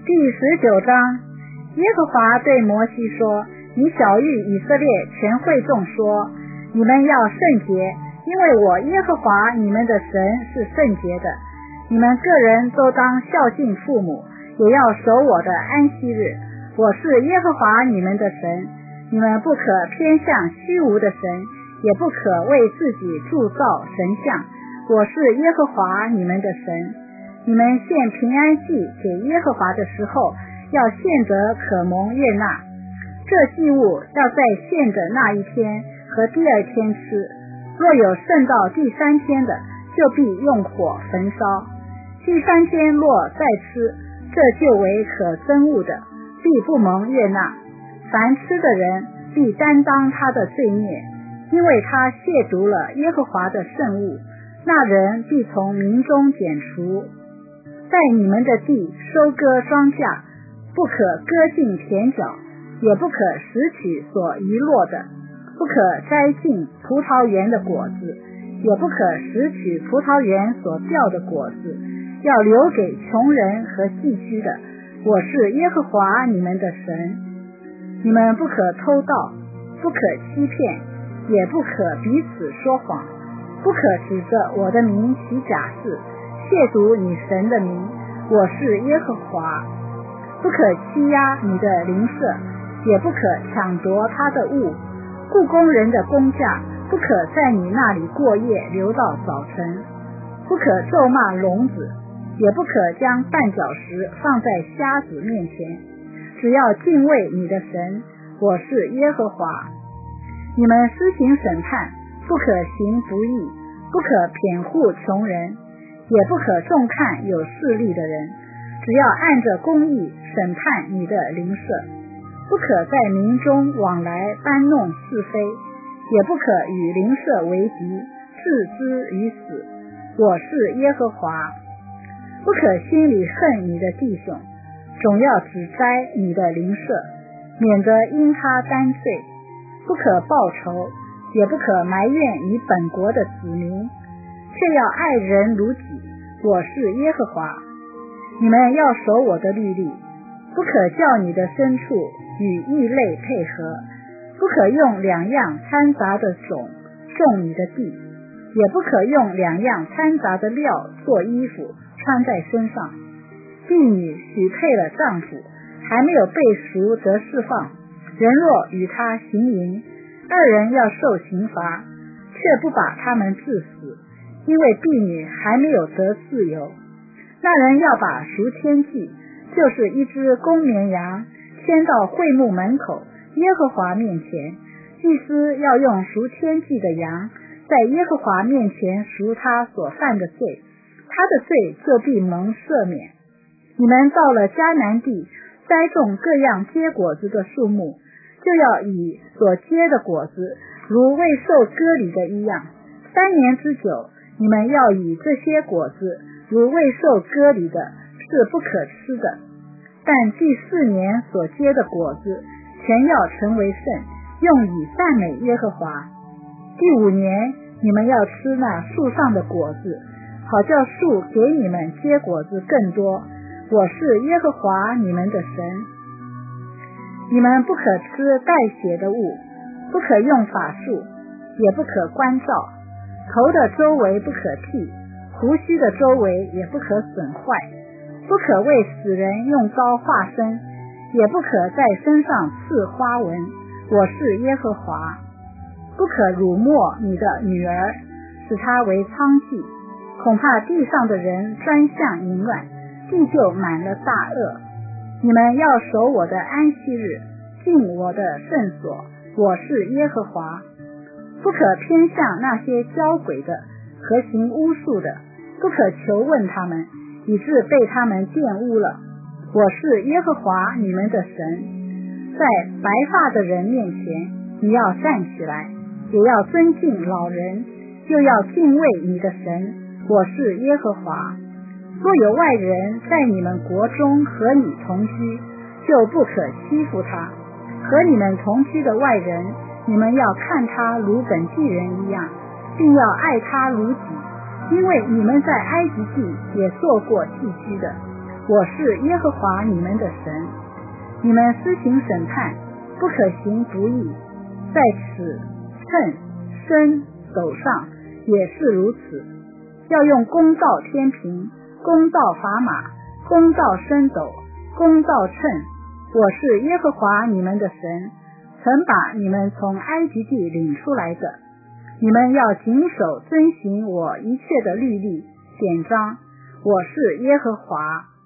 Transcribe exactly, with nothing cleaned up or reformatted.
第十九章，耶和华对摩西说，你晓谕以色列全会众说，你们要圣洁，因为我耶和华你们的神是圣洁的。你们个人都当孝敬父母，也要守我的安息日。我是耶和华你们的神，你们不可偏向虚无的神，也不可为自己铸造神像。我是耶和华你们的神。你们献平安祭给耶和华的时候，要献得可蒙悦纳。这祭物要在献的那一天和第二天吃，若有剩到第三天的，就必用火焚烧。第三天若再吃，这就为可憎恶的，必不蒙悦纳。凡吃的人必担当他的罪孽，因为他亵渎了耶和华的圣物，那人必从民中剪除。在你们的地收割庄稼，不可割尽田角，也不可拾取所遗落的，不可摘尽葡萄园的果子，也不可拾取葡萄园所掉的果子，要留给穷人和寄居的。我是耶和华你们的神。你们不可偷盗，不可欺骗，也不可彼此说谎，不可指着我的名起假誓，亵渎你神的名。我是耶和华。不可欺压你的邻舍，也不可抢夺他的物。雇工人的工价不可在你那里过夜留到早晨。不可咒骂聋子，也不可将绊脚石放在瞎子面前。只要敬畏你的神，我是耶和华。你们施行审判，不可行不义，不可偏护穷人，也不可重看有势力的人，只要按着公义审判你的邻舍。不可在民中往来搬弄是非，也不可与邻舍为敌，置之于死。我是耶和华。不可心里恨你的弟兄，总要指摘你的邻舍，免得因他担罪。不可报仇，也不可埋怨你本国的子民，却要爱人如己。我是耶和华。你们要守我的律例，不可叫你的牲畜与异类配合，不可用两样掺杂的种种你的地，也不可用两样掺杂的料做衣服穿在身上。婢女许配了丈夫，还没有被赎得释放，人若与他行淫，二人要受刑罚，却不把他们治死，因为婢女还没有得自由。那人要把赎愆祭，就是一只公绵羊，牵到会幕门口耶和华面前。祭司要用赎愆祭的羊，在耶和华面前赎他所犯的罪，他的罪就必蒙赦免。你们到了迦南地，栽种各样结果子的树木，就要以所结的果子如未受割礼的一样。三年之久，你们要以这些果子如未受割礼的，是不可吃的。但第四年所结的果子全要成为圣，用以赞美耶和华。第五年，你们要吃那树上的果子，好叫树给你们结果子更多。我是耶和华你们的神。你们不可吃带血的物，不可用法术，也不可关照。头的周围不可剃，胡须的周围也不可损坏。不可为死人用刀划身，也不可在身上刺花纹。我是耶和华。不可辱没你的女儿，使她为娼妓，恐怕地上的人专向淫乱，地就满了大恶。你们要守我的安息日，进我的圣所。我是耶和华。不可偏向那些交鬼的和行巫术的，不可求问他们，以致被他们玷污了。我是耶和华你们的神。在白发的人面前，你要站起来，也要尊敬老人，又要敬畏你的神。我是耶和华。若有外人在你们国中和你同居，就不可欺负他。和你们同居的外人，你们要看他如本地人一样，并要爱他如己，因为你们在埃及地也做过寄居的。 我是耶和华你们的神。你们施行审判，不可行不义，在此秤身手上也是如此，要用公道天平，公道砝码，公道升斗，公道秤。我是耶和华你们的神，曾把你们从埃及地领出来的。你们要谨守遵行我一切的律例典章，我是耶和华。